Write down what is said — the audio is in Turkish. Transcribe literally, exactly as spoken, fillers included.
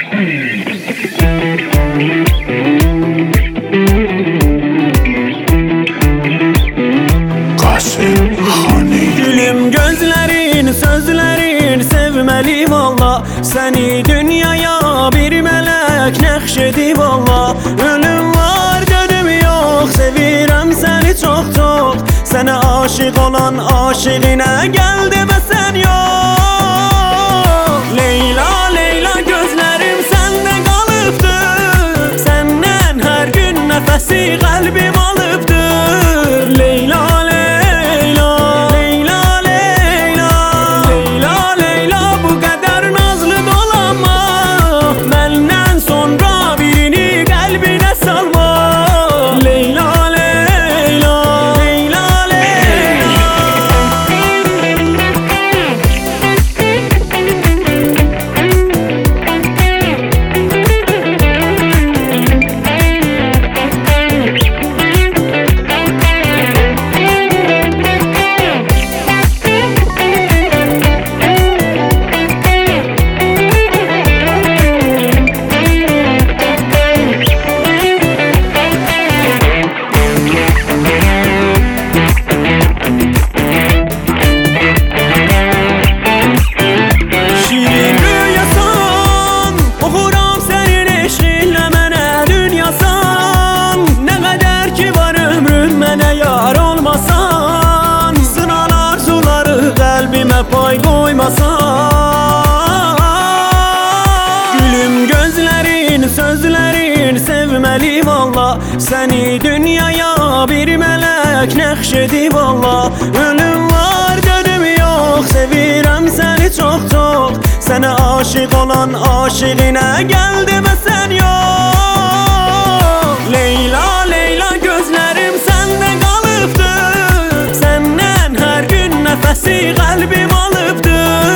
Gülüm gözlerin, sözlerin sevmeli valla. Seni dünyaya bir melek nəxşedi valla. Ölüm var, dönüm yok, sevirəm seni çok çok. Sana aşık olan aşığına gel demesen yok. Leyla Leyla gözlerim sende kalıptır. Senden her gün nefesi kalbim alıptır. Leyla pay koymasan. Gülüm gözlerin, sözlerin sevmeli valla. Seni dünyaya bir melek nəxşedi valla. Ölüm var, dönüm yok, sevirəm seni çok çok. Sana aşık olan aşığına gel demesen yok. Leyla Leyla gözlerim sende kalıptır. Senden her gün nefesi kalbim alıptır.